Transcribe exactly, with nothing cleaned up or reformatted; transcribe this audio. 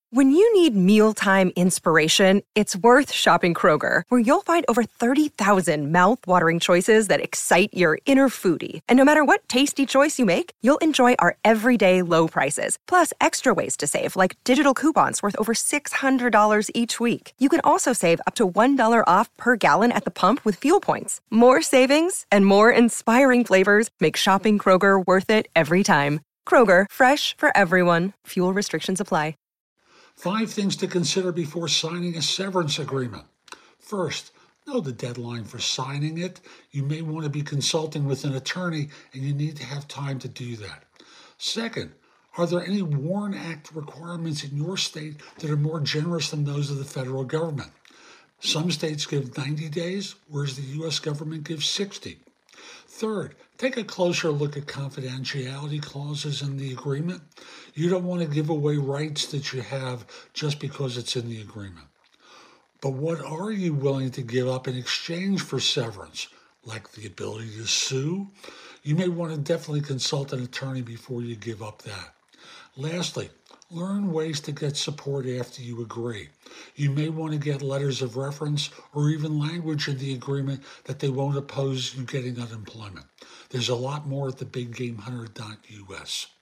When you need mealtime inspiration, it's worth shopping Kroger, where you'll find over thirty thousand mouth-watering choices that excite your inner foodie. And no matter what tasty choice you make, you'll enjoy our everyday low prices, plus extra ways to save, like digital coupons worth over six hundred dollars each week. You can also save up to one dollar off per gallon at the pump with fuel points. More savings and more inspiring flavors make shopping Kroger worth it every time. Kroger, fresh for everyone. Fuel restrictions apply. Five things to consider before signing a severance agreement. First, know the deadline for signing it. You may want to be consulting with an attorney, and you need to have time to do that. Second, are there any WARN Act requirements in your state that are more generous than those of the federal government? Some states give ninety days, whereas the U S government gives sixty. Third, take a closer look at confidentiality clauses in the agreement. You don't want to give away rights that you have just because it's in the agreement. But what are you willing to give up in exchange for severance? Like the ability to sue? You may want to definitely consult an attorney before you give up that. Lastly, learn ways to get support after you agree. You may want to get letters of reference or even language in the agreement that they won't oppose you getting unemployment. There's a lot more at the big game hunter dot U S.